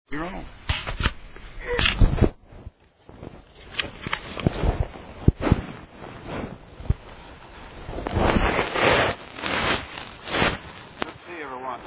You're on. Good to see everyone.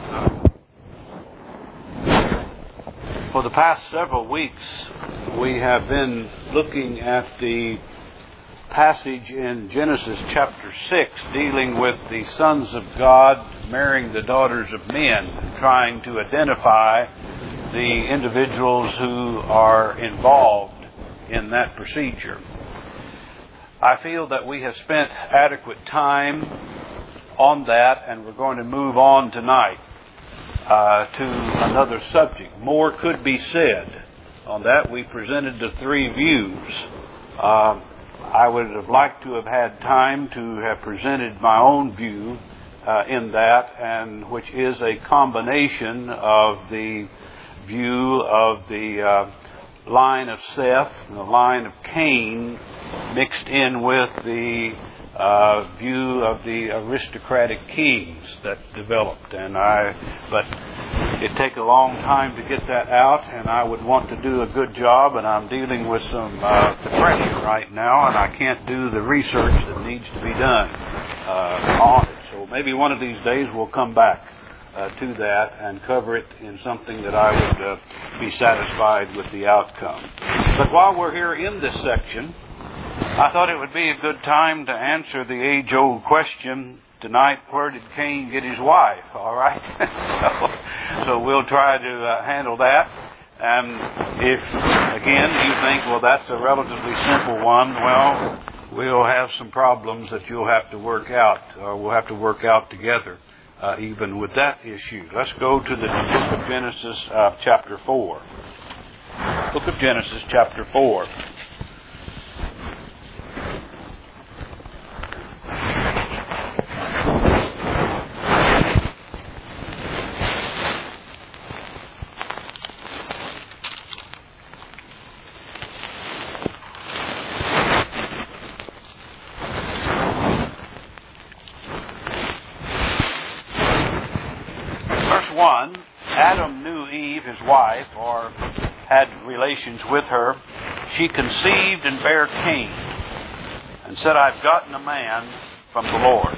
For the past several weeks, we have been looking at the passage in Genesis chapter 6 dealing with the sons of God marrying the daughters of men, trying to identify the individuals who are involved in that procedure. I feel that we have spent adequate time on that, and we're going to move on tonight to another subject. More could be said on that. We presented the three views. I would have liked to have had time to have presented my own view in that, and which is a combination of the view of the line of Seth and the line of Cain mixed in with the view of the aristocratic kings that developed. But it'd take a long time to get that out, and I would want to do a good job, and I'm dealing with some depression right now, and I can't do the research that needs to be done on it. So maybe one of these days we'll come back to that and cover it in something that I would be satisfied with the outcome. But while we're here in this section, I thought it would be a good time to answer the age-old question tonight: where did Cain get his wife? All right? so we'll try to handle that. And if, again, you think, well, that's a relatively simple one, well, we'll have some problems that you'll have to work out, or we'll have to work out together. Even with that issue. Let's go to the book of Genesis chapter 4. Book of Genesis chapter 4. Adam knew Eve, his wife, or had relations with her. She conceived and bare Cain, and said, I've gotten a man from the Lord.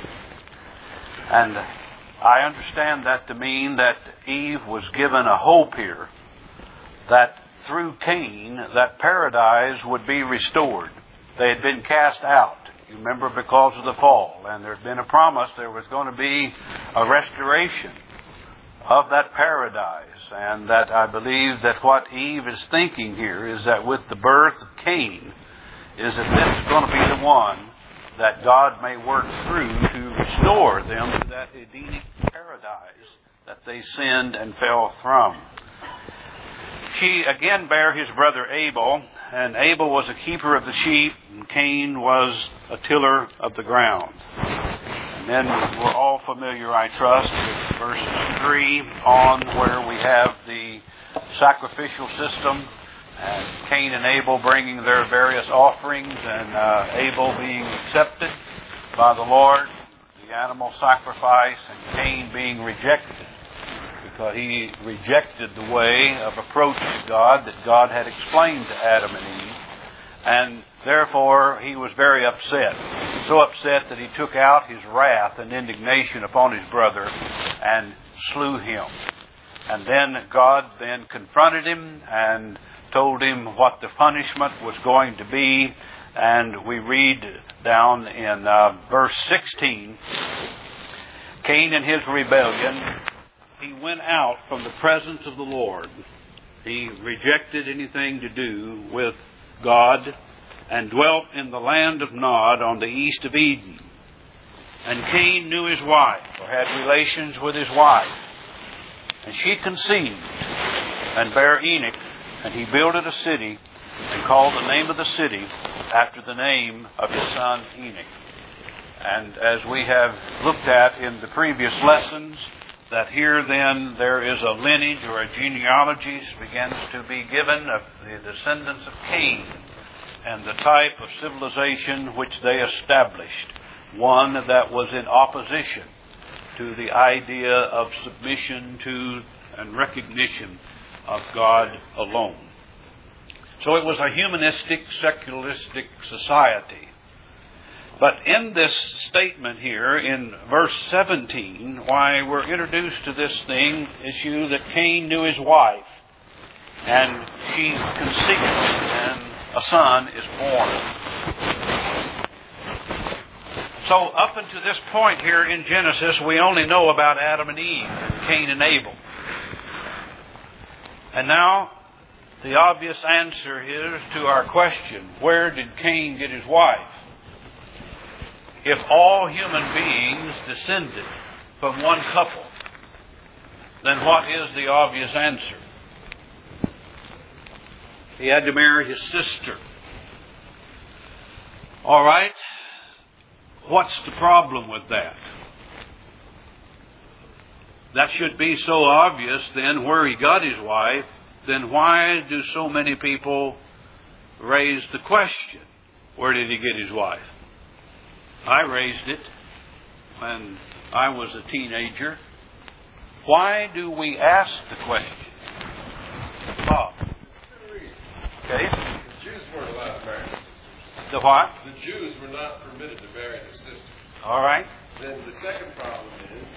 And I understand that to mean that Eve was given a hope here, that through Cain, that paradise would be restored. They had been cast out, you remember, because of the fall, and there had been a promise there was going to be a restoration of that paradise. And that I believe that what Eve is thinking here is that with the birth of Cain, is that this is going to be the one that God may work through to restore them to that Edenic paradise that they sinned and fell from. She again bare his brother Abel, and Abel was a keeper of the sheep, and Cain was a tiller of the ground. And then we're all familiar, I trust, with verses 3 on, where we have the sacrificial system, and Cain and Abel bringing their various offerings, and Abel being accepted by the Lord, the animal sacrifice, and Cain being rejected, because he rejected the way of approach to God that God had explained to Adam and Eve. And therefore, he was very upset. So upset that he took out his wrath and indignation upon his brother and slew him. And then God then confronted him and told him what the punishment was going to be. And we read down in verse 16, Cain in his rebellion, he went out from the presence of the Lord. He rejected anything to do with God, and dwelt in the land of Nod on the east of Eden. And Cain knew his wife, or had relations with his wife. And she conceived, and bare Enoch, and he builded a city, and called the name of the city after the name of his son Enoch. And as we have looked at in the previous lessons, that here then there is a lineage or a genealogy begins to be given of the descendants of Cain and the type of civilization which they established, one that was in opposition to the idea of submission to and recognition of God alone. So it was a humanistic, secularistic society. But in this statement here, in verse 17, why we're introduced to this issue that Cain knew his wife, and she conceived, and a son is born. So up until this point here in Genesis, we only know about Adam and Eve, Cain and Abel. And now, the obvious answer is to our question, where did Cain get his wife? If all human beings descended from one couple, then what is the obvious answer? He had to marry his sister. All right. What's the problem with that? That should be so obvious then where he got his wife. Then why do so many people raise the question, where did he get his wife? I raised it when I was a teenager. Why do we ask the question? Bob. Okay. The Jews weren't allowed to marry their sisters. The what? The Jews were not permitted to marry their sisters. All right. Then the second problem is,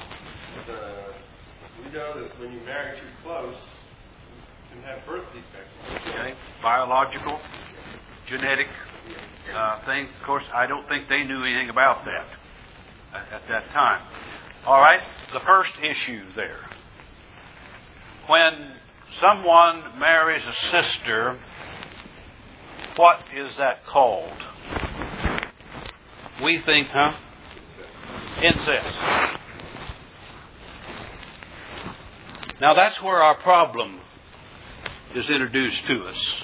we know that when you marry too close, you can have birth defects. Okay. Biological, genetic thing. Of course, I don't think they knew anything about that at that time. All right. The first issue there. When someone marries a sister, what is that called? We think, incest. Now that's where our problem is introduced to us.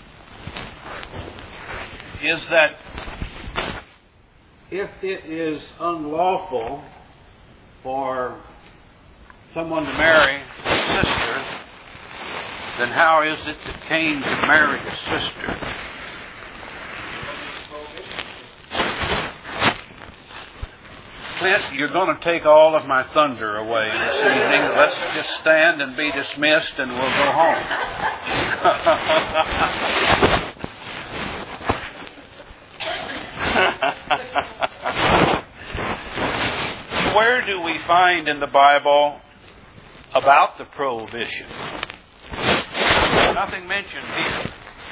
Is that if it is unlawful for someone to marry a sister, then how is it that Cain could marry his sister? Clint, you're going to take all of my thunder away this evening. Let's just stand and be dismissed and we'll go home. Where do we find in the Bible about the prohibition? Nothing mentioned here.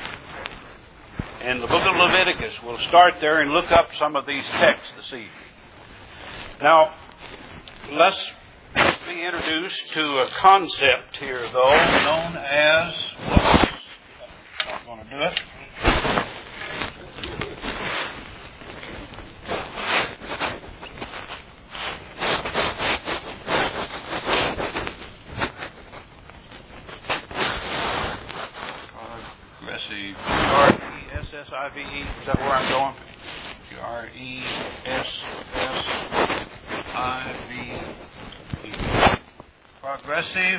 In the book of Leviticus, we'll start there and look up some of these texts this evening. Now, let's be introduced to a concept here, though, known as, I'm going to do it. Progressive, R-E-S-S-I-V-E, is that where I'm going? R-E-S-S-I-V-E. Progressive.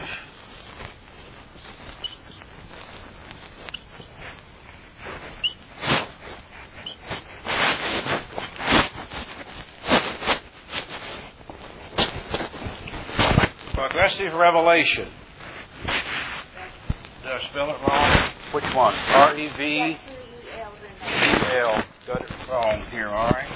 Progressive revelation. Did I spell it wrong? Which one? R-E-V-E-L. Got it wrong here, all right?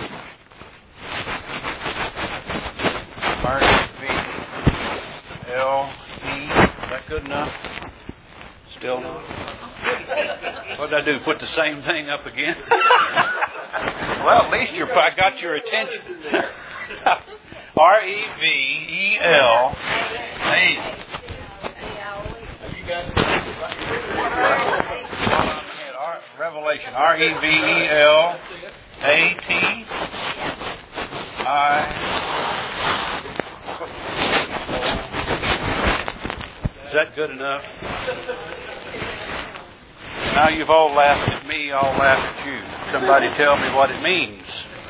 R-E-V-L-E. Is that good enough? Still not? What did I do? Put the same thing up again? Well, at least I got your attention. R-E-V-E-L-A. Have you got it? Revelation. R-E-V-E-L-A-T-I. Is that good enough? Now you've all laughed at me, I'll laugh at you. Somebody tell me what it means.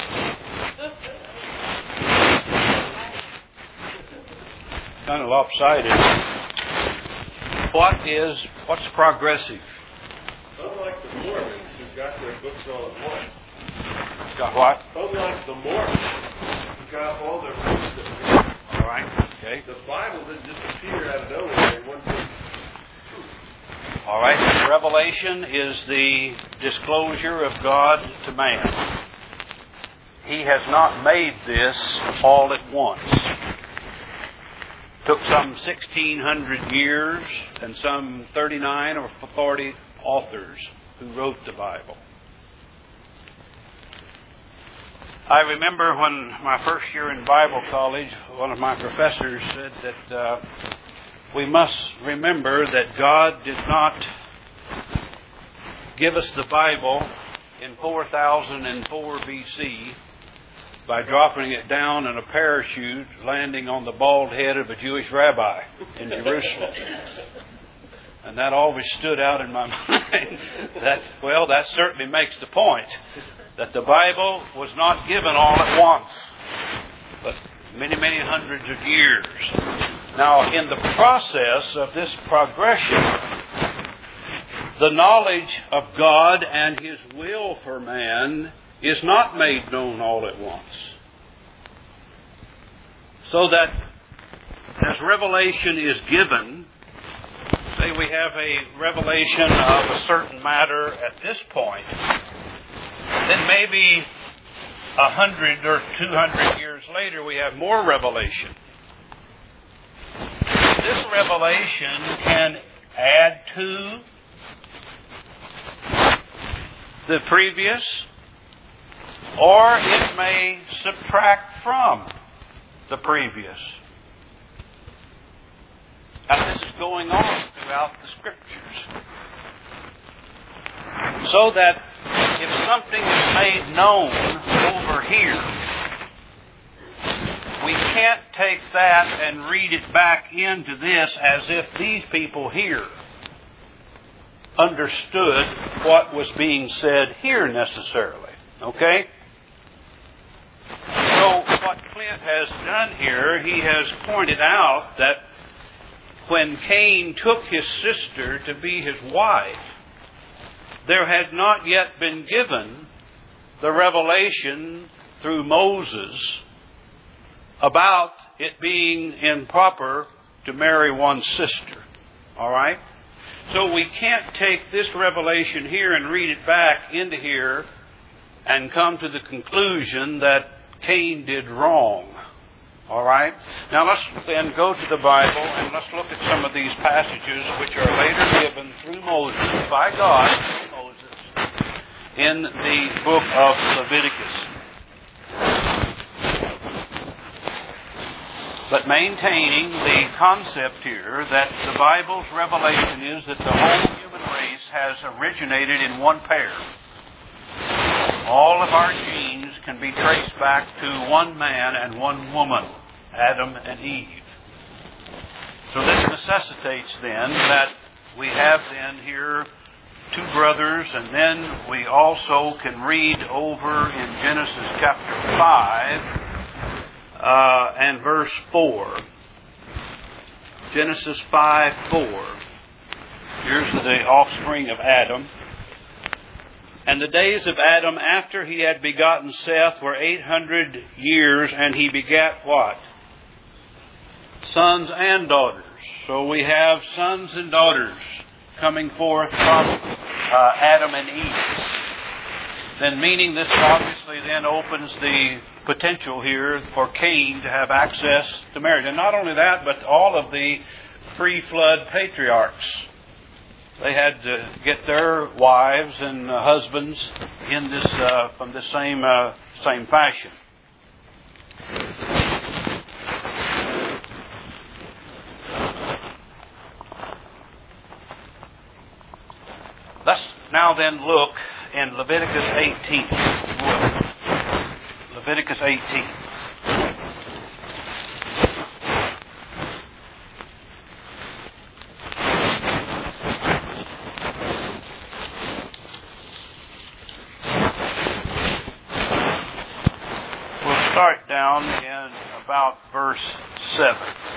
Kind of lopsided. What's progressive? Unlike the Mormons who got their books all at once. Got what? Unlike the Mormons who got all their books at once. All right. Okay. The Bible didn't just appear out of nowhere in one book. All right? Revelation is the disclosure of God to man. He has not made this all at once. It took some 1,600 years and some 39 or 40 authors who wrote the Bible. I remember when my first year in Bible college, one of my professors said that we must remember that God did not give us the Bible in 4004 BC by dropping it down in a parachute, landing on the bald head of a Jewish rabbi in Jerusalem. And that always stood out in my mind. That certainly makes the point. That the Bible was not given all at once, but many, many hundreds of years. Now, in the process of this progression, the knowledge of God and His will for man is not made known all at once. So that as revelation is given, say we have a revelation of a certain matter at this point, then maybe 100 or 200 years later we have more revelation. This revelation can add to the previous, or it may subtract from the previous. And this is going on throughout the Scriptures. So that if something is made known over here, we can't take that and read it back into this as if these people here understood what was being said here necessarily. Okay? So what Clint has done here, he has pointed out that when Cain took his sister to be his wife, there had not yet been given the revelation through Moses about it being improper to marry one's sister. All right? So we can't take this revelation here and read it back into here and come to the conclusion that Cain did wrong. All right? Now let's then go to the Bible and let's look at some of these passages which are later given through Moses, by God, through Moses, in the book of Leviticus. But maintaining the concept here that the Bible's revelation is that the whole human race has originated in one pair. All of our genes can be traced back to one man and one woman, Adam and Eve. So this necessitates then that we have then here two brothers, and then we also can read over in Genesis chapter 5 and verse 4. Genesis 5:4. Here's the offspring of Adam. And the days of Adam after he had begotten Seth were 800 years, and he begat what? Sons and daughters. So we have sons and daughters coming forth from Adam and Eve. Then meaning this obviously then opens the potential here for Cain to have access to marriage. And not only that, but all of the pre-flood patriarchs. They had to get their wives and husbands in this from the same fashion. Let's now then look in Leviticus 18. Leviticus 18. Start down in about verse 7.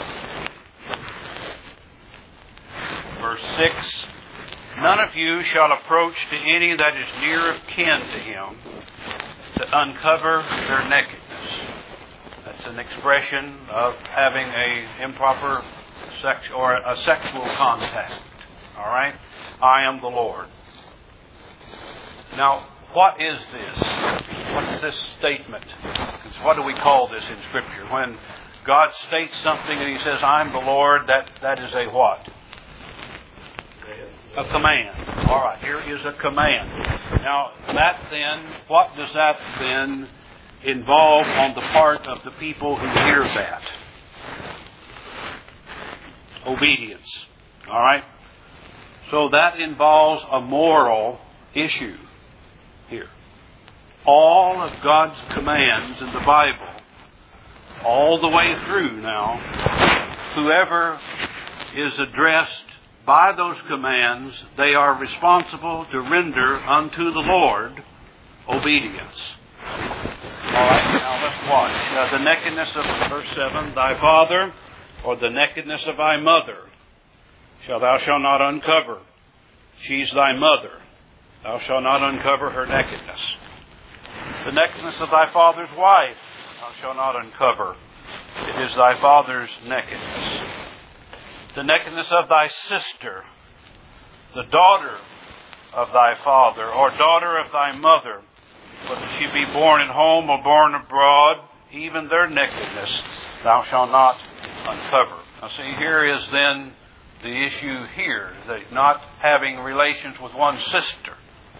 Verse 6. None of you shall approach to any that is near of kin to him to uncover their nakedness. That's an expression of having a improper sex or a sexual contact. All right? I am the Lord. Now, what is this? What is this statement? What do we call this in Scripture? When God states something and He says, I'm the Lord, that is a what? A command. All right, here is a command. Now, what does that then involve on the part of the people who hear that? Obedience. All right? So that involves a moral issue here. All of God's commands in the Bible, all the way through now, whoever is addressed by those commands, they are responsible to render unto the Lord obedience. All right, now let's watch. The nakedness of verse 7, thy father or the nakedness of thy mother thou shalt not uncover. She's thy mother. Thou shalt not uncover her nakedness. The nakedness of thy father's wife thou shalt not uncover. It is thy father's nakedness. The nakedness of thy sister, the daughter of thy father, or daughter of thy mother, whether she be born at home or born abroad, even their nakedness thou shalt not uncover. Now see, here is then the issue here, that not having relations with one sister.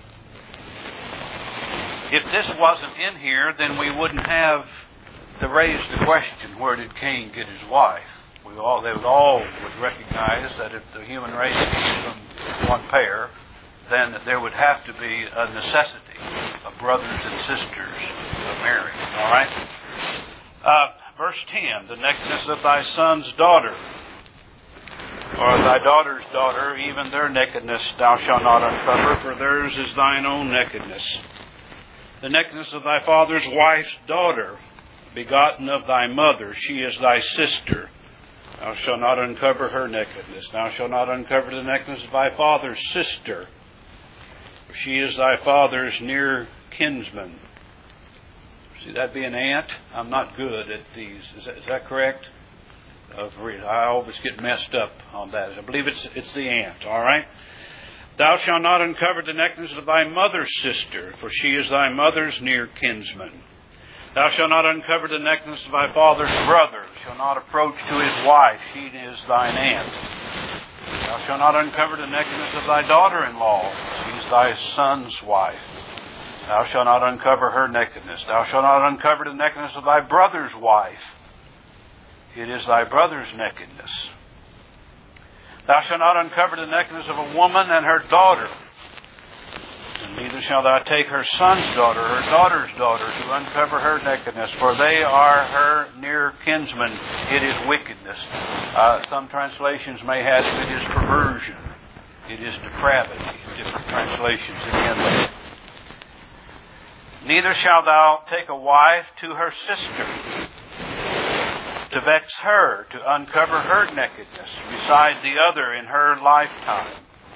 If this wasn't in here, then we wouldn't have to raise the question, where did Cain get his wife? They would recognize that if the human race is from one pair, then there would have to be a necessity of brothers and sisters of marriage. All right? Verse 10, the nakedness of thy son's daughter, or thy daughter's daughter, even their nakedness thou shalt not uncover, for theirs is thine own nakedness. The nakedness of thy father's wife's daughter, begotten of thy mother, she is thy sister. Thou shalt not uncover her nakedness. Thou shalt not uncover the nakedness of thy father's sister, for she is thy father's near kinsman. See, that'd be an aunt. I'm not good at these. Is that correct? I always get messed up on that. I believe it's the aunt. All right. Thou shalt not uncover the nakedness of thy mother's sister, for she is thy mother's near kinsman. Thou shalt not uncover the nakedness of thy father's brother. Shall not approach to his wife. She is thine aunt. Thou shalt not uncover the nakedness of thy daughter-in-law. She is thy son's wife. Thou shalt not uncover her nakedness. Thou shalt not uncover the nakedness of thy brother's wife. It is thy brother's nakedness. Thou shalt not uncover the nakedness of a woman and her daughter. And neither shalt thou take her son's daughter, her daughter's daughter, to uncover her nakedness, for they are her near kinsmen. It is wickedness. Some translations may have it is perversion. It is depravity. Different translations again there. Neither shalt thou take a wife to her sister, to vex her, to uncover her nakedness, beside the other in her lifetime.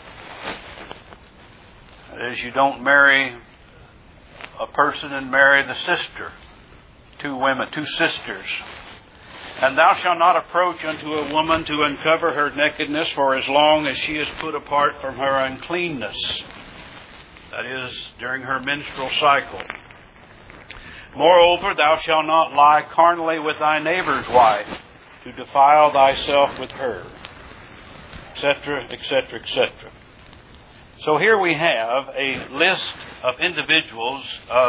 That is, you don't marry a person and marry the sister. Two women, two sisters. And thou shalt not approach unto a woman to uncover her nakedness, for as long as she is put apart from her uncleanness. That is, during her menstrual cycle. Moreover, thou shalt not lie carnally with thy neighbor's wife, to defile thyself with her, etc., etc., etc. So here we have a list of individual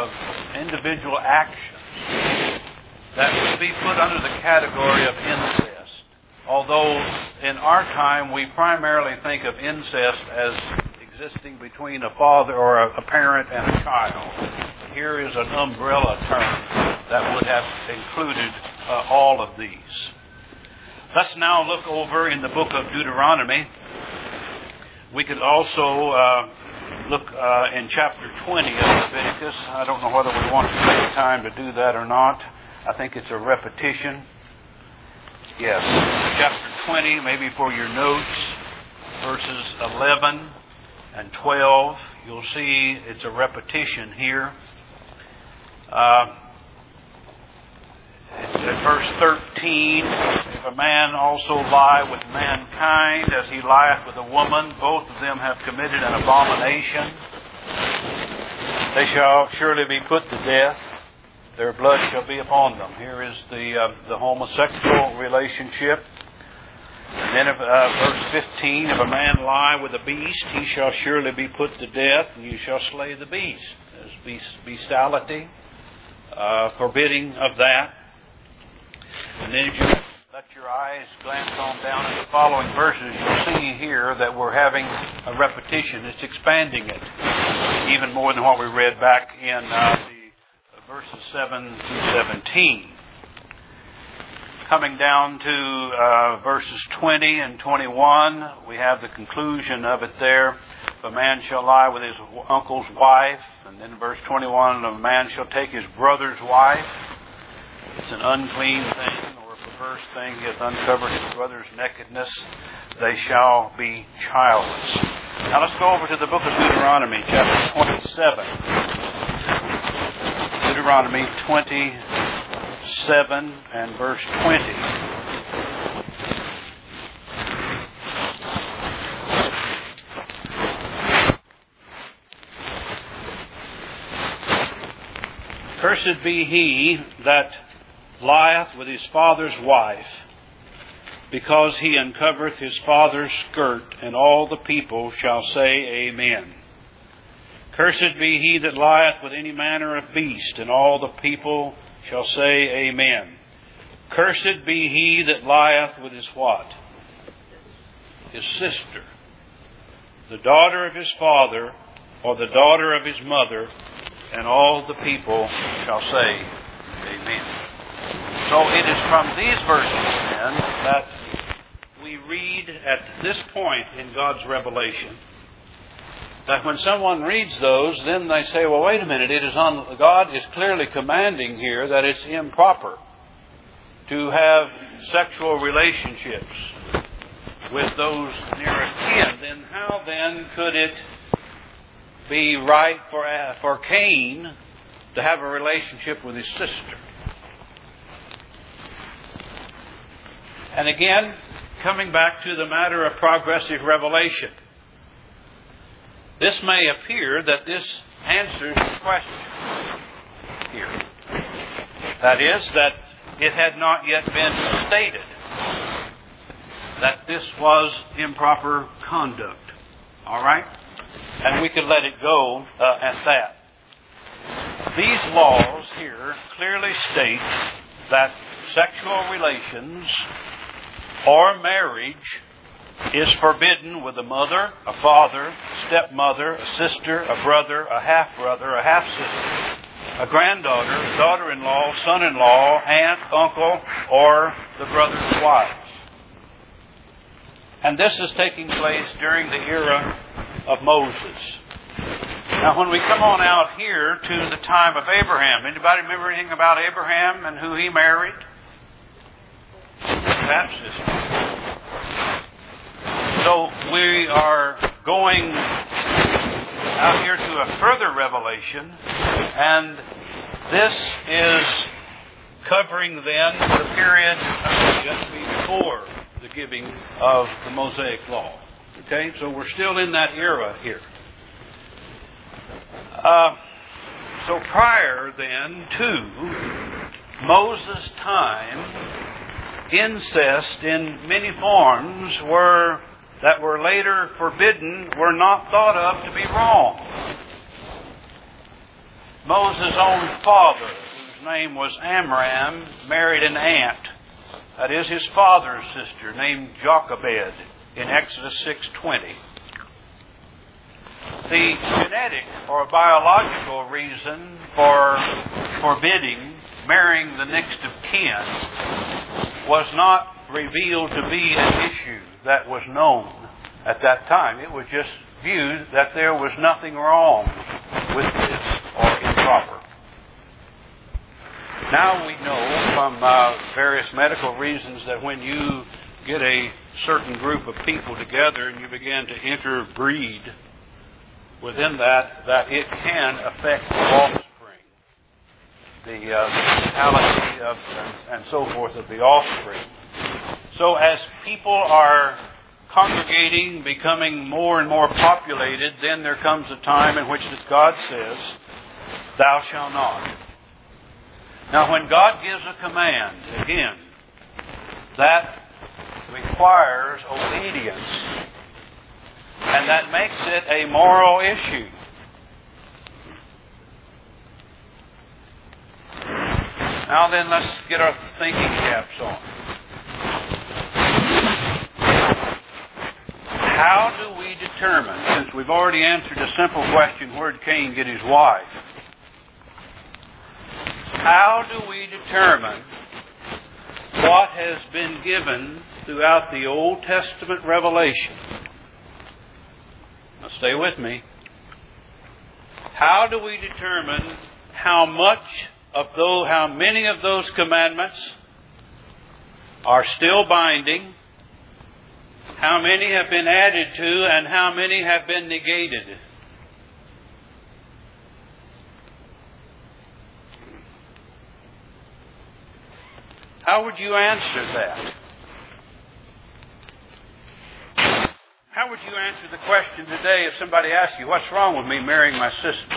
actions that would be put under the category of incest. Although in our time we primarily think of incest as existing between a father or a parent and a child. Here is an umbrella term that would have included all of these. Let's now look over in the book of Deuteronomy. We could also look in chapter 20 of Leviticus. I don't know whether we want to take time to do that or not. I think it's a repetition. Yes, chapter 20, maybe for your notes, verses 11 and 12. You'll see it's a repetition here. At verse 13, if a man also lie with mankind as he lieth with a woman, both of them have committed an abomination. They shall surely be put to death. Their blood shall be upon them. Here is the homosexual relationship. And then verse 15, if a man lie with a beast, he shall surely be put to death, and you shall slay the beast. There's bestiality, forbidding of that. And then if you let your eyes glance on down in the following verses, you'll see here that we're having a repetition. It's expanding it even more than what we read back in the verses 7 through 17. Coming down to verses 20 and 21, we have the conclusion of it there. If a man shall lie with his uncle's wife, and then verse 21, a man shall take his brother's wife. It's an unclean thing or a perverse thing. He hath uncovered his brother's nakedness. They shall be childless. Now let's go over to the book of Deuteronomy, chapter 27. Deuteronomy 27 and verse 20. Cursed be he that lieth with his father's wife, because he uncovereth his father's skirt, and all the people shall say, Amen. Cursed be he that lieth with any manner of beast, and all the people shall say, Amen. Cursed be he that lieth with his what? His sister, the daughter of his father, or the daughter of his mother, and all the people shall say, Amen. So it is from these verses, then, that we read at this point in God's revelation that when someone reads those, then they say, well, wait a minute, God is clearly commanding here that it's improper to have sexual relationships with those nearest kin. Then how then could it be right for Cain to have a relationship with his sister? And again, coming back to the matter of progressive revelation, this may appear that this answers the question here. That is, that it had not yet been stated that this was improper conduct. All right? And we could let it go at that. These laws here clearly state that sexual relations or marriage is forbidden with a mother, a father, a stepmother, a sister, a brother, a half-brother, a half-sister, a granddaughter, a daughter-in-law, son-in-law, aunt, uncle, or the brother's wives. And this is taking place during the era of Moses. Now, when we come on out here to the time of Abraham, anybody remember anything about Abraham and who he married? Half-sister. So we are going out here to a further revelation, and this is covering then the period just before the giving of the Mosaic Law. Okay, so we're still in that era here. So prior then to Moses' time, incest in many forms that were later forbidden were not thought of to be wrong. Moses' own father, whose name was Amram, married an aunt, that is his father's sister, named Jochebed, in Exodus 6:20. The genetic or biological reason for forbidding marrying the next of kin was not revealed to be an issue that was known at that time. It was just viewed that there was nothing wrong with this or improper. Now we know from various medical reasons that when you get a certain group of people together and you begin to interbreed within that it can affect the offspring. mortality of, and so forth of the offspring. So as people are congregating, becoming more and more populated, then there comes a time in which God says, "Thou shalt not." Now when God gives a command, again, that requires obedience, and that makes it a moral issue. Now then, let's get our thinking caps on. How do we determine, since we've already answered a simple question, where did Cain get his wife? How do we determine what has been given throughout the Old Testament revelation? Now stay with me. How do we determine how many of those commandments are still binding, how many have been added to, and how many have been negated? How would you answer that? How would you answer the question today if somebody asked you, "What's wrong with me marrying my sister?"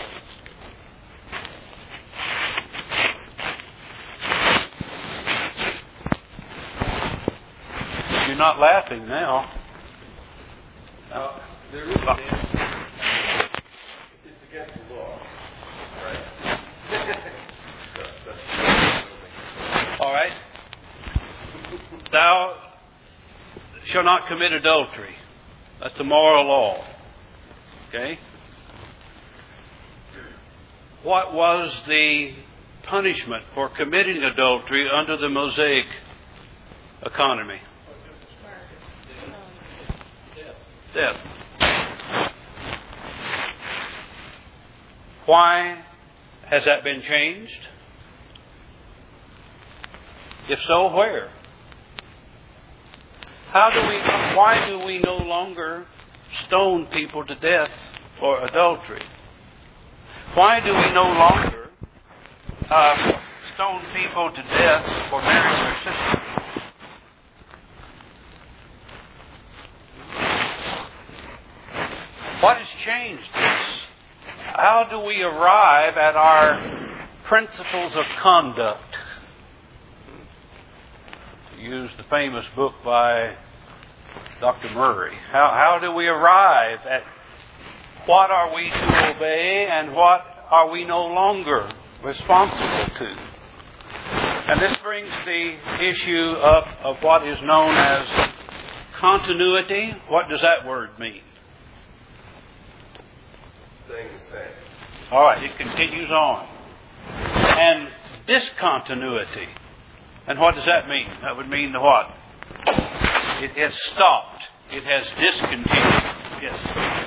You're not laughing now. Well, there is an answer. It's against the law. Right? All right. Thou shalt not commit adultery. That's the moral law. Okay? What was the punishment for committing adultery under the Mosaic economy? Death. Why has that been changed? If so, where? Why do we no longer stone people to death for adultery? Why do we no longer stone people to death for marrying their sister? What has changed this? How do we arrive at our principles of conduct? Use the famous book by Dr. Murray. How do we arrive at what are we to obey and what are we no longer responsible to? And this brings the issue up of what is known as continuity. What does that word mean? Staying the same. All right, it continues on. And discontinuity. And what does that mean? That would mean the what? It has stopped. It has discontinued. Yes.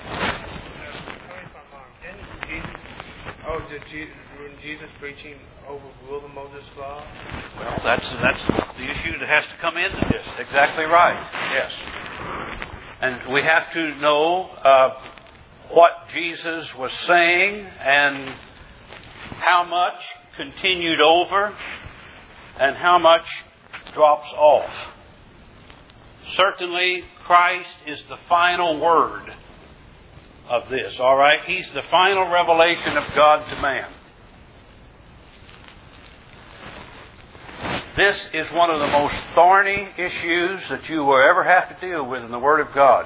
Didn't Jesus preaching overrule the Moses law? Well, that's the issue that has to come into this. Exactly right. Yes. And we have to know what Jesus was saying and how much continued over and how much drops off. Certainly, Christ is the final word of this, all right? He's the final revelation of God to man. This is one of the most thorny issues that you will ever have to deal with in the Word of God.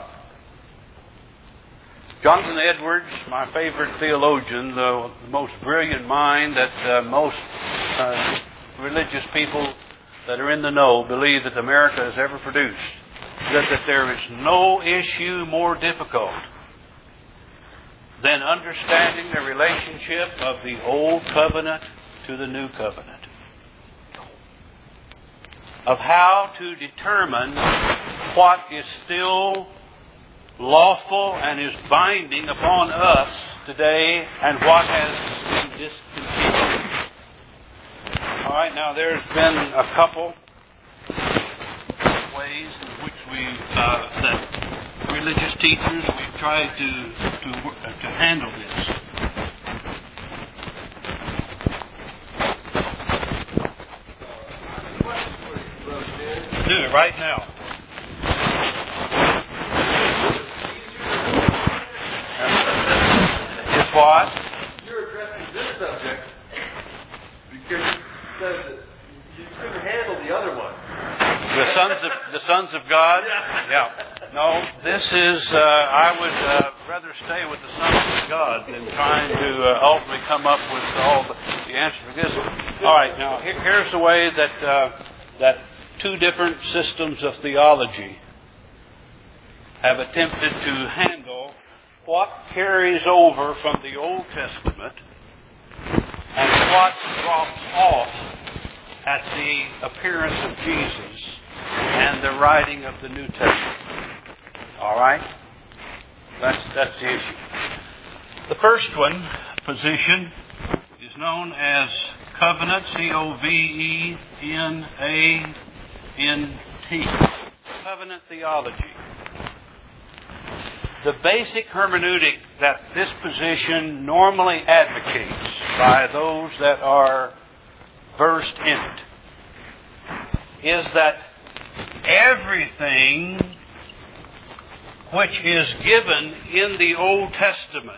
Jonathan Edwards, my favorite theologian, the most brilliant mind that most religious people that are in the know believe that America has ever produced, that there is no issue more difficult than understanding the relationship of the Old Covenant to the New Covenant. Of how to determine what is still lawful and is binding upon us today and what has been discontinued. All right, now there's been a couple ways in which that religious teachers, we've tried to handle this. right now. It's what? You're addressing this subject because it says that you couldn't handle the other one. The sons of God? Yeah. No, this is, I would rather stay with the sons of God than trying to ultimately come up with all the answer for this. All right, now here's the way that two different systems of theology have attempted to handle what carries over from the Old Testament and what drops off at the appearance of Jesus and the writing of the New Testament. All right? That's the issue. The first position is known as covenant, C-O-V-E-N-A-N-T. Covenant theology. The basic hermeneutic that this position normally advocates by those that are versed in it is that everything which is given in the Old Testament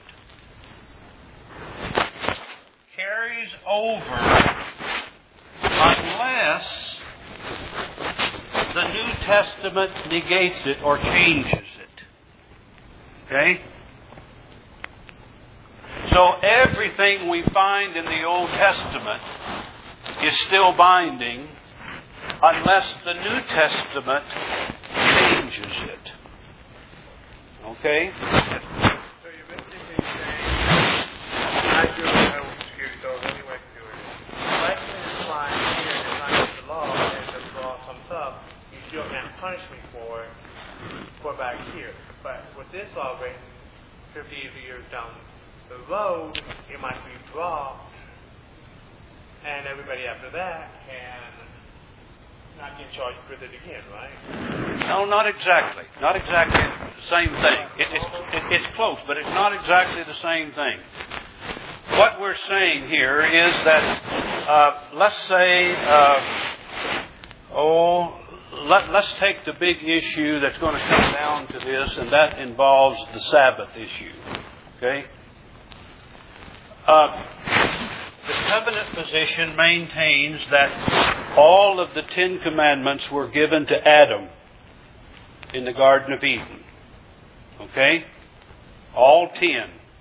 carries over unless the New Testament negates it or changes it. Okay? So everything we find in the Old Testament is still binding unless the New Testament changes it. Okay? So you're basically saying, I will excuse those anyway to do it. If I apply here and apply the law, and the law comes up, you still can't punish me for it, for back here. But with this law written 50 years down the road, it might be dropped, and everybody after that can not get charged with it again, right? No, not exactly. Not exactly the same thing. It's close, but it's not exactly the same thing. What we're saying here is that, let's say, let's take the big issue that's going to come down to this, and that involves the Sabbath issue. Okay? The covenant position maintains that all of the 10 Commandments were given to Adam in the Garden of Eden. Okay? All 10.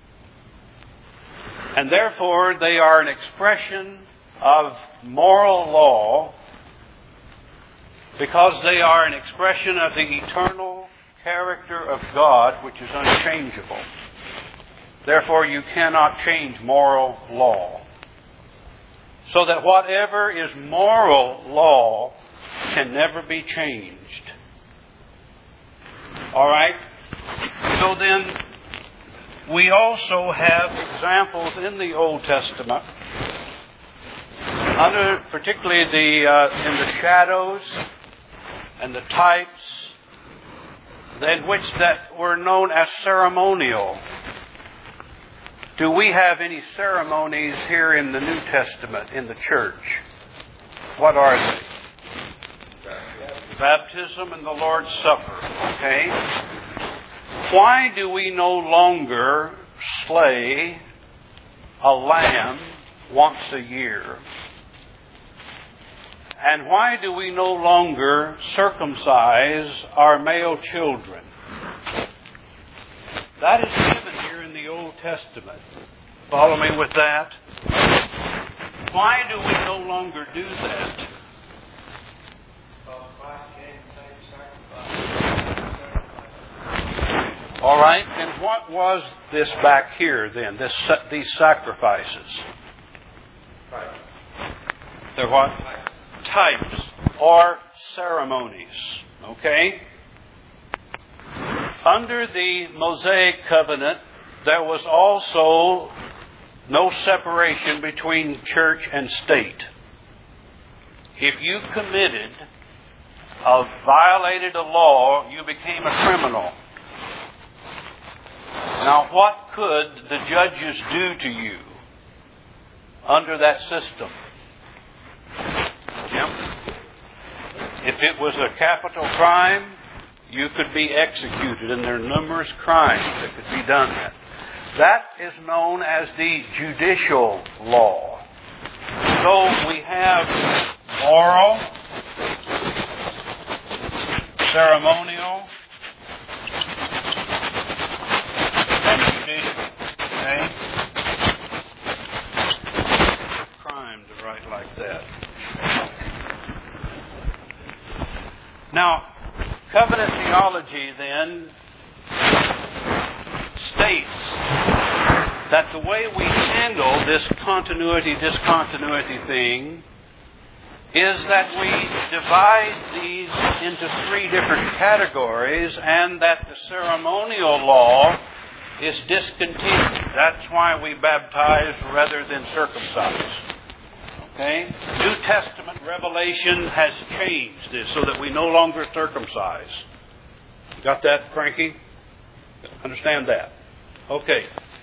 And therefore, they are an expression of moral law because they are an expression of the eternal character of God, which is unchangeable. Therefore, you cannot change moral law. So that whatever is moral law can never be changed. All right? So then, we also have examples in the Old Testament, under particularly in the shadows and the types, in which that were known as ceremonial. Do we have any ceremonies here in the New Testament in the church? What are they? Baptism and the Lord's Supper. Okay? Why do we no longer slay a lamb once a year? And why do we no longer circumcise our male children? That is given here in the Old Testament. Follow me with that? Why do we no longer do that? All right, and what was this back here then, these sacrifices? They're what? Types or ceremonies. Okay? Under the Mosaic covenant, there was also no separation between church and state. If you violated a law, you became a criminal. Now, what could the judges do to you under that system? If it was a capital crime, you could be executed, and there are numerous crimes that could be done then. That is known as the judicial law. So we have moral, ceremonial, and judicial. Okay? Crime to write like that. Now, covenant theology then states that the way we handle this continuity-discontinuity thing is that we divide these into three different categories, and that the ceremonial law is discontinued. That's why we baptize rather than circumcise. Okay? New Testament revelation has changed this so that we no longer circumcise. Got that, Frankie? Understand that? Okay.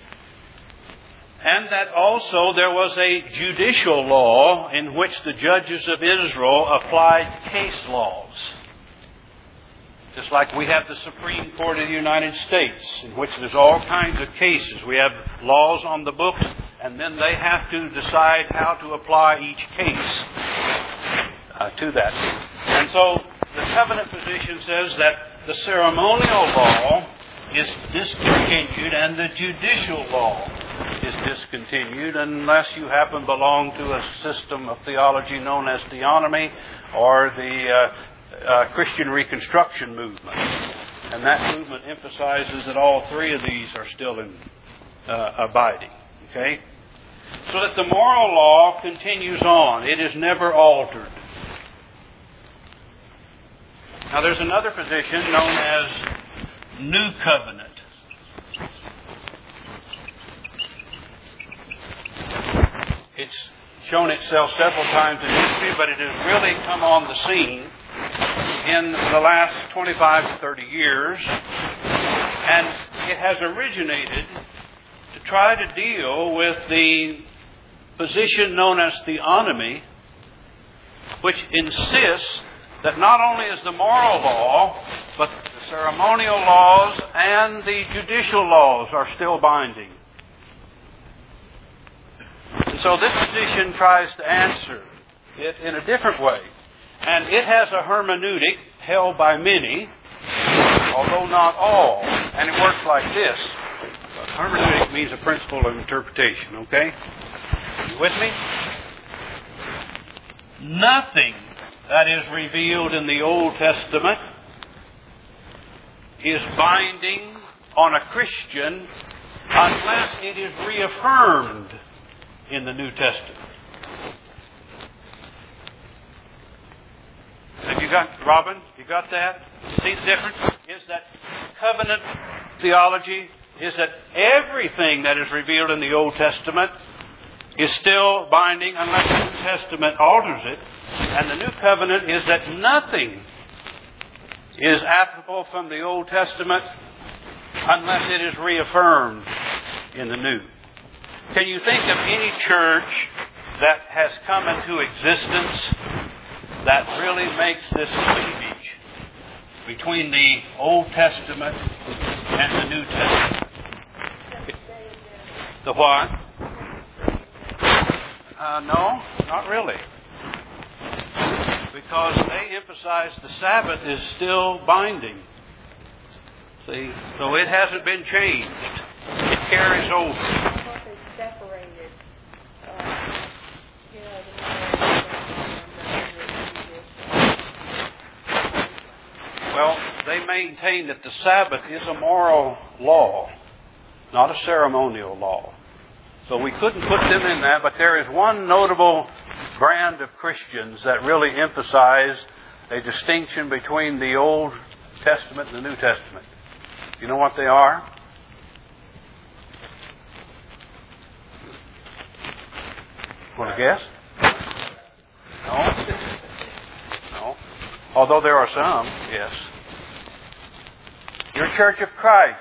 And that also there was a judicial law in which the judges of Israel applied case laws. Just like we have the Supreme Court of the United States, in which there's all kinds of cases. We have laws on the books, and then they have to decide how to apply each case to that. And so the covenant position says that the ceremonial law is discontinued and the judicial law is discontinued unless you happen to belong to a system of theology known as theonomy or the Christian Reconstruction movement. And that movement emphasizes that all three of these are still abiding. Okay? So that the moral law continues on. It is never altered. Now there's another position known as New Covenant. It's shown itself several times in history, but it has really come on the scene in the last 25 to 30 years. And it has originated to try to deal with the position known as theonomy, which insists that not only is the moral law, but the ceremonial laws and the judicial laws are still binding. And so this position tries to answer it in a different way. And it has a hermeneutic held by many, although not all. And it works like this. Hermeneutic means a principle of interpretation, okay? You with me? Nothing that is revealed in the Old Testament is binding on a Christian unless it is reaffirmed in the New Testament. Have you got, Robin? You got that? See the difference? Is that covenant theology is that everything that is revealed in the Old Testament is still binding unless the New Testament alters it. And the New Covenant is that nothing is applicable from the Old Testament unless it is reaffirmed in the New. Can you think of any church that has come into existence that really makes this cleavage between the Old Testament and the New Testament? The what? No, not really. Because they emphasize the Sabbath is still binding. See? So it hasn't been changed. It carries over. I thought they separated, Well, they maintain that the Sabbath is a moral law, not a ceremonial law. So we couldn't put them in that, but there is one notable brand of Christians that really emphasize a distinction between the Old Testament and the New Testament. You know what they are? Want to guess? No? No. Although there are some, yes. Your Church of Christ.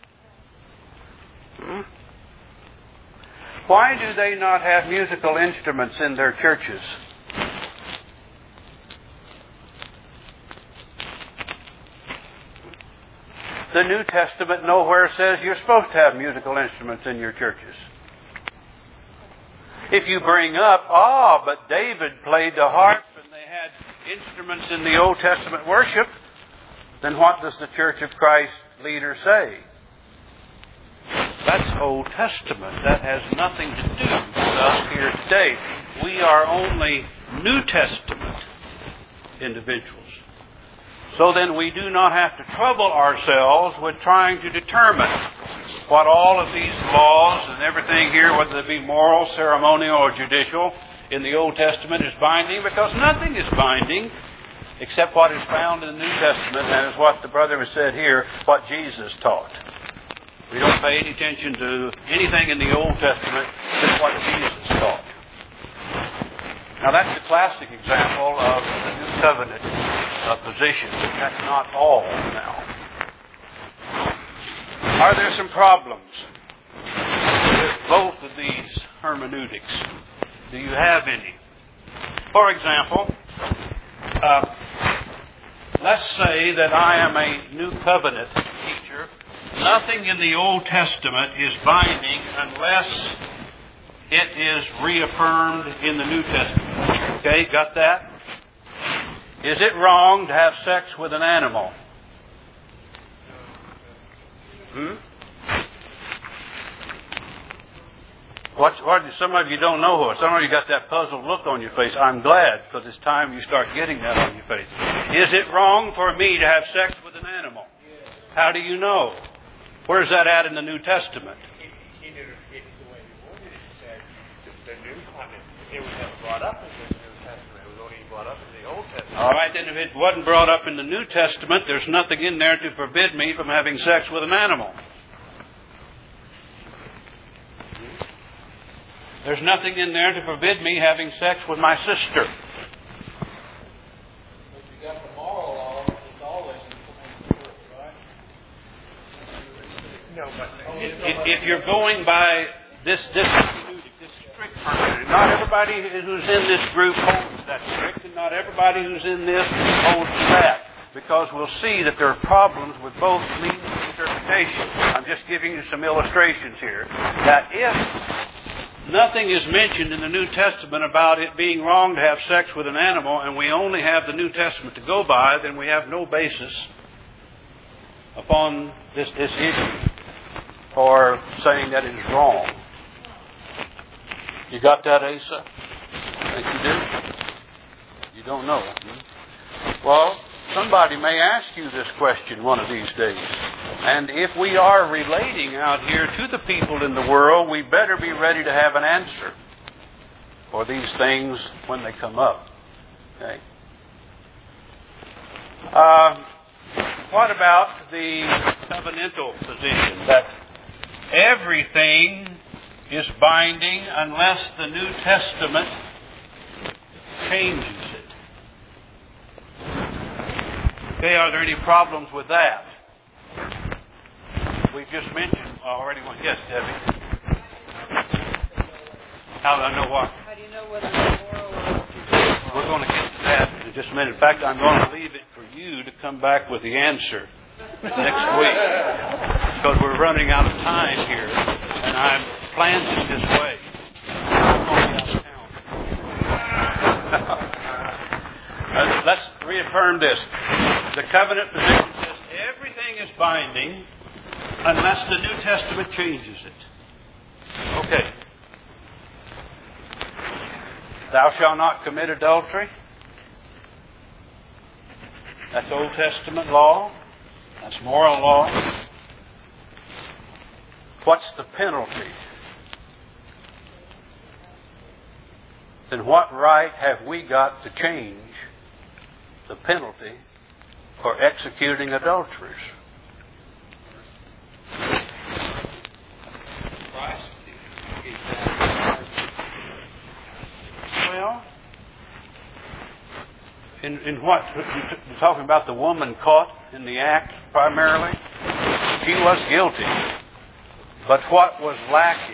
Why do they not have musical instruments in their churches? The New Testament nowhere says you're supposed to have musical instruments in your churches. If you bring up, but David played the harp and they had instruments in the Old Testament worship, then what does the Church of Christ leader say? That's Old Testament. That has nothing to do with us here today. We are only New Testament individuals. So then we do not have to trouble ourselves with trying to determine what all of these laws and everything here, whether they be moral, ceremonial, or judicial, in the Old Testament is binding, because nothing is binding except what is found in the New Testament, and is what the brother has said here, what Jesus taught. We don't pay any attention to anything in the Old Testament except what Jesus taught. Now that's a classic example of the New Covenant position. That's not all now. Are there some problems with both of these hermeneutics? Do you have any? For example, let's say that I am a New Covenant teacher. Nothing in the Old Testament is binding unless it is reaffirmed in the New Testament. Okay, got that? Is it wrong to have sex with an animal? What some of you don't know what. Some of you got that puzzled look on your face. I'm glad, because it's time you start getting that on your face. Is it wrong for me to have sex with an animal? Yes. How do you know? Where's that at in the New Testament? He did it the way he wanted it. He said the New Covenant. It was never brought up in the New Testament. It was only brought up in the Old Testament. All right, then if it wasn't brought up in the New Testament, there's nothing in there to forbid me from having sex with an animal. There's nothing in there to forbid me having sex with my sister. But you got the moral law, which is always important, right? No, but If you're going by this strict hermeneutic, not everybody who's in this group holds that strict, and not everybody who's in this holds that. Because we'll see that there are problems with both means of interpretation. I'm just giving you some illustrations here. That if nothing is mentioned in the New Testament about it being wrong to have sex with an animal, and we only have the New Testament to go by, then we have no basis upon this issue for saying that it is wrong. You got that, Asa? I think you do. You don't know. Well, somebody may ask you this question one of these days. And if we are relating out here to the people in the world, we better be ready to have an answer for these things when they come up. Okay? What about the covenantal position that everything is binding unless the New Testament changes it? Okay, are there any problems with that? We've just mentioned already one. Yes, Debbie. How do I know what? How do you know whether it's moral or judicial? We're going to get to that in just a minute. In fact, I'm going to leave it for you to come back with the answer next week, because we're running out of time here, and I've planned it this way. I'm going to be out of town. Let's reaffirm this. The covenant position says everything is binding unless the New Testament changes it. Okay. Thou shalt not commit adultery. That's Old Testament law. That's moral law. What's the penalty? Then what right have we got to change the penalty for executing adulterers? Well, in what? You're talking about the woman caught in the act primarily? She was guilty. But what was lacking?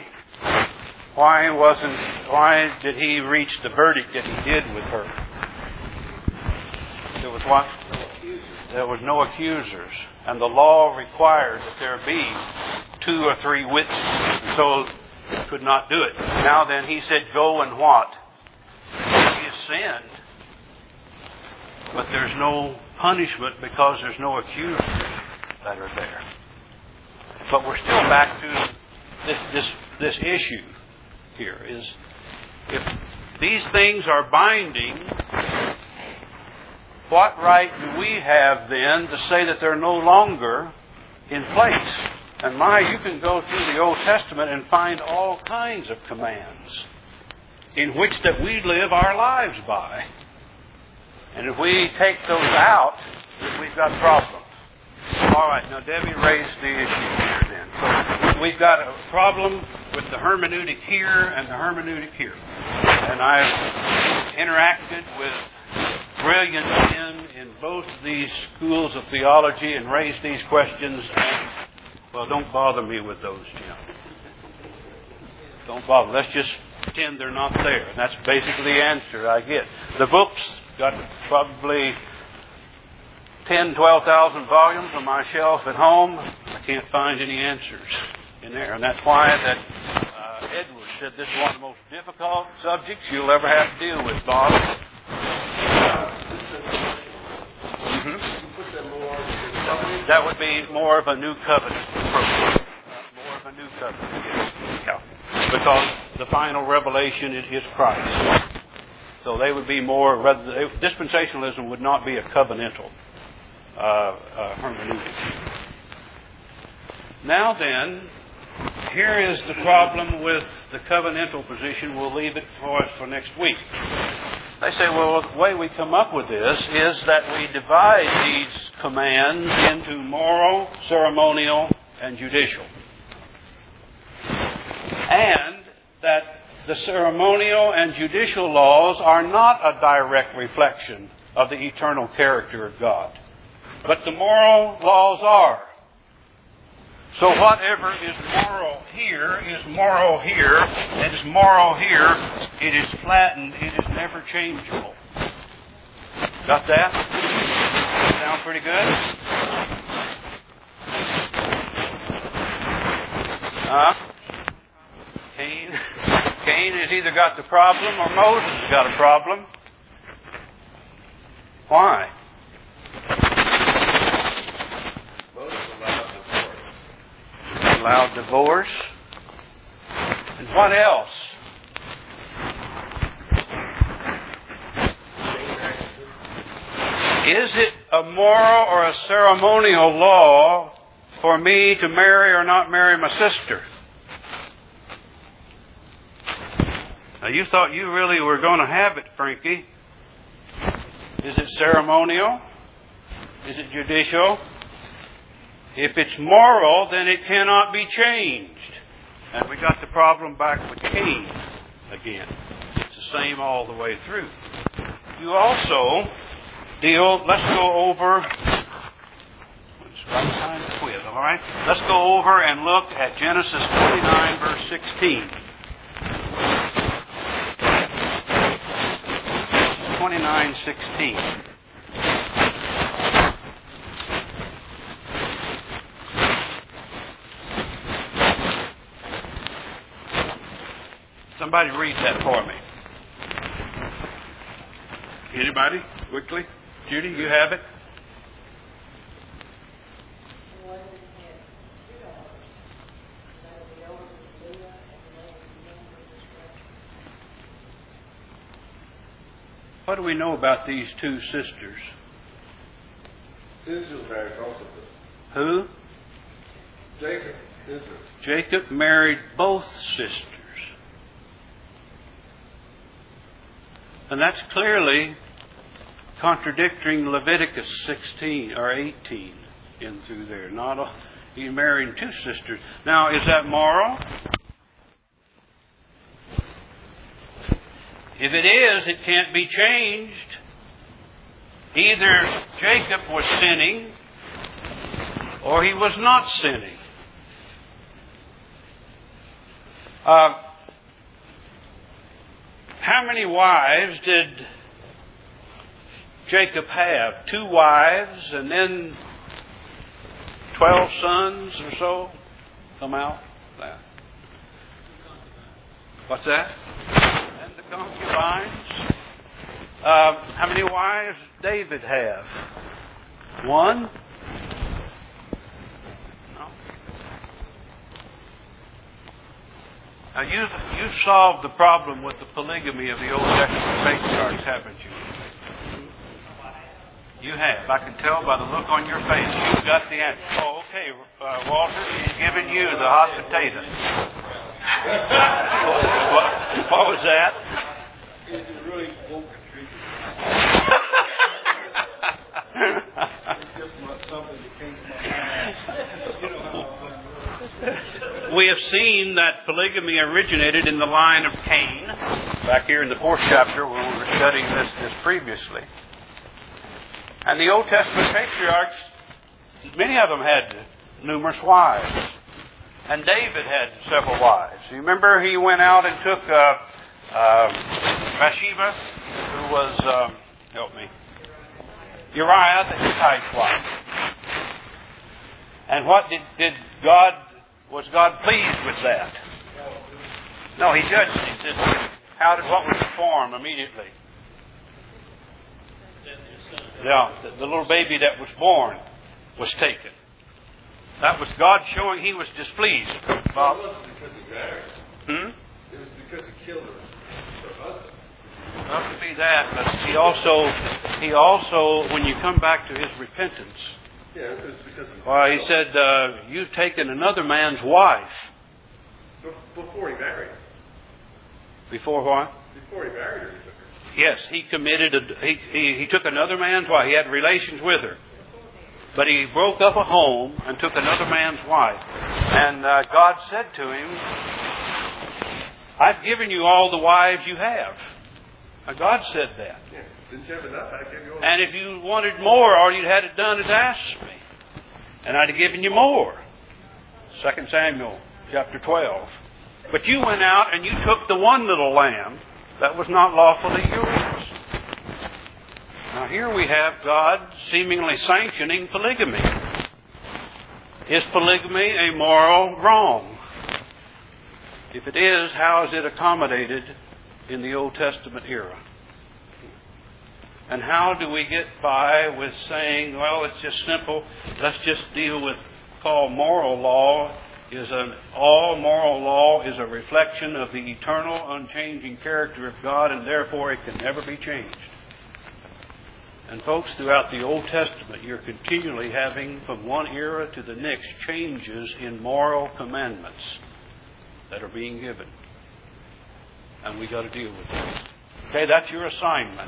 Why did he reach the verdict that he did with her? There was what? there was no accusers, and the law required that there be 2 or 3 witnesses, and so could not do it. Now then, he said, go and what? He has sinned, but there's no punishment because there's no accusers that are there. But we're still back to this issue here, is if these things are binding, what right do we have then to say that they're no longer in place? And you can go through the Old Testament and find all kinds of commands in which that we live our lives by. And if we take those out, then we've got problems. All right, now Debbie raised the issue here then. So we've got a problem with the hermeneutic here and the hermeneutic here. And I've interacted with brilliant men in both these schools of theology and raised these questions. And, well, don't bother me with those, Jim. Don't bother. Let's just pretend they're not there. And that's basically the answer I get. The book's got probably 10,000, 12,000 volumes on my shelf at home. I can't find any answers in there. And that's why that Edward said this is one of the most difficult subjects you'll ever have to deal with, Bob. That would be more of a new covenant approach. More of a new covenant, yes. Yeah. Because the final revelation is Christ. So they would be more, dispensationalism would not be a covenantal hermeneutic. Now then, here is the problem with the covenantal position. We'll leave it for us for next week. They say, well, the way we come up with this is that we divide these commands into moral, ceremonial, and judicial. And that the ceremonial and judicial laws are not a direct reflection of the eternal character of God. But the moral laws are. So whatever is moral here is moral here, and is moral here, it is flattened, it is never changeable. Got that? Sound pretty good? Cain has either got the problem or Moses has got a problem. Why? Allowed divorce. And what else? Is it a moral or a ceremonial law for me to marry or not marry my sister? Now you thought you really were going to have it, Frankie. Is it ceremonial? Is it judicial? If it's moral, then it cannot be changed. And we got the problem back with Cain again. It's the same all the way through. You also let's go over, it's about time to quit, all right? Let's go over and look at Genesis 29, verse 16. 29:16. Somebody read that for me. Anybody? Quickly. Judy, you have it? What do we know about these two sisters? Israel married both of them. Who? Jacob. Israel. Jacob married both sisters. And that's clearly contradicting Leviticus 16 or 18 in through there. He married two sisters. Now, is that moral? If it is, it can't be changed. Either Jacob was sinning or he was not sinning. How many wives did Jacob have? 2 wives and then 12 sons or so come out? What's that? And the concubines. How many wives did David have? 1? No. Now you've solved the problem with the polygamy of the Old Testament patriarchs, haven't you? You have. I can tell by the look on your face. You've got the answer. Oh, okay, Walter. She's giving you the hot potato. What was that? It really won't contribute. It's just something that came to my mind. You know how We have seen that polygamy originated in the line of Cain. Back here in the 4th chapter, when we were studying this previously. And the Old Testament patriarchs, many of them had numerous wives. And David had several wives. You remember he went out and took Bathsheba, who was, Uriah the Hittite's wife. And what was God pleased with that? No, he judged it. He said, what was the form immediately? Yeah, the little baby that was born was taken. That was God showing He was displeased. Bob? It wasn't because he married. It was because he killed her husband. Well, it could be that, but he also, when you come back to his repentance, Yeah, it was because of he said, "You've taken another man's wife." Before he married. Before what? Before he married her, he took her. Yes, he committed. He took another man's wife. He had relations with her. But he broke up a home and took another man's wife. And God said to him, "I've given you all the wives you have." Now, God said that. Yeah. Didn't you have enough? I gave you all. And if you wanted more, all you'd had it done is ask me. And I'd have given you more. 2 Samuel chapter 12. But you went out and you took the one little lamb that was not lawfully yours. Now here we have God seemingly sanctioning polygamy. Is polygamy a moral wrong? If it is, how is it accommodated in the Old Testament era? And how do we get by with saying, well, it's just simple, let's just deal with all moral law is all moral law is a reflection of the eternal, unchanging character of God, and therefore it can never be changed. And folks, throughout the Old Testament, you're continually having, from one era to the next, changes in moral commandments that are being given. And we got to deal with them. Okay, that's your assignment.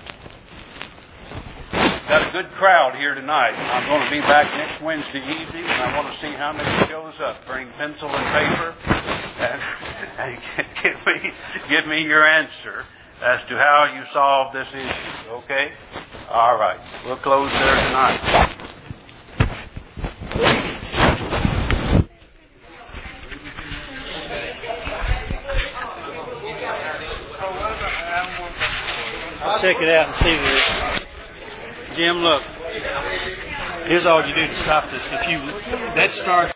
Got a good crowd here tonight. I'm going to be back next Wednesday evening, and I want to see how many shows up. Bring pencil and paper, and give me your answer as to how you solve this issue. Okay? All right. We'll close there tonight. I'll check it out and see this. Jim, look. Here's all you do to stop this. If you that starts